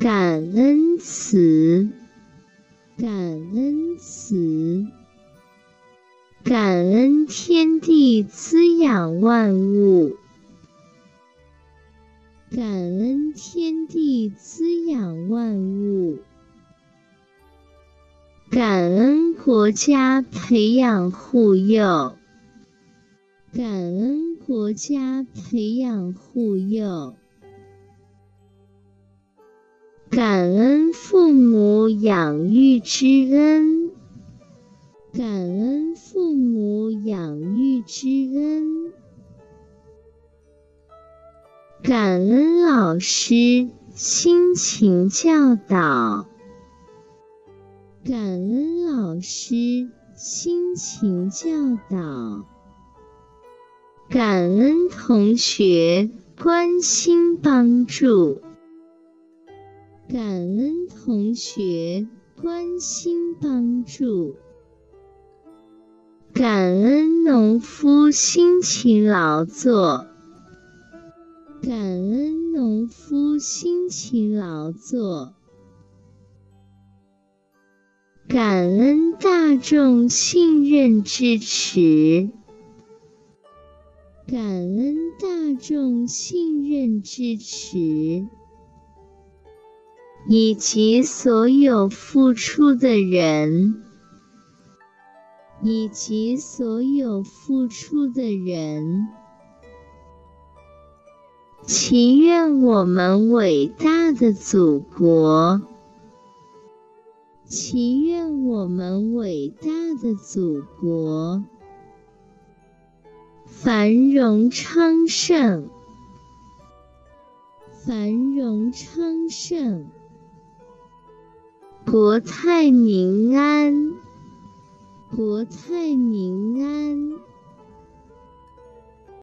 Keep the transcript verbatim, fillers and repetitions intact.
感恩词，感恩词，感恩天地滋养万物，感恩天地滋养万物，感恩国家培养护幼，感恩国家培养护幼，感恩父母养育之恩，感恩父母养育之恩，感恩老师辛勤教导，感恩老师辛勤教导，感恩同学关心帮助，感恩同学关心帮助，感恩农夫辛勤劳作，感恩农夫辛勤劳作，感恩大众信任支持，感恩大众信任支持，以及所有付出的人，以及所有付出的人，祈愿我们伟大的祖国，祈愿我们伟大的祖国繁荣昌盛，繁荣昌盛，国泰民安，国泰民